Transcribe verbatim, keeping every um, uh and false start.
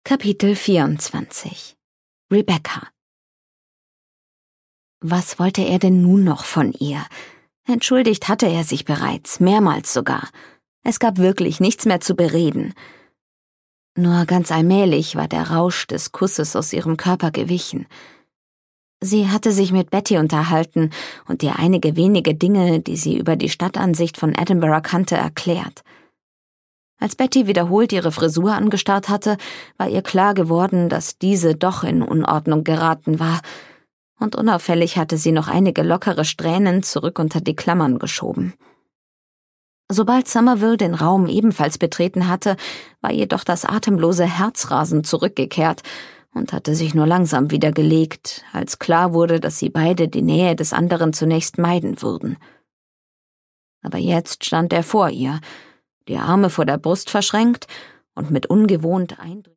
Kapitel vierundzwanzig. Rebecca. Was wollte er denn nun noch von ihr? Entschuldigt hatte er sich bereits, mehrmals sogar. Es gab wirklich nichts mehr zu bereden. Nur ganz allmählich war der Rausch des Kusses aus ihrem Körper gewichen. Sie hatte sich mit Betty unterhalten und ihr einige wenige Dinge, die sie über die Stadtansicht von Edinburgh kannte, erklärt. Als Betty wiederholt ihre Frisur angestarrt hatte, war ihr klar geworden, dass diese doch in Unordnung geraten war, und unauffällig hatte sie noch einige lockere Strähnen zurück unter die Klammern geschoben. Sobald Somerville den Raum ebenfalls betreten hatte, war jedoch das atemlose Herzrasen zurückgekehrt und hatte sich nur langsam wieder gelegt, als klar wurde, dass sie beide die Nähe des anderen zunächst meiden würden. Aber jetzt stand er vor ihr, die Arme vor der Brust verschränkt und mit ungewohnt eindrücklich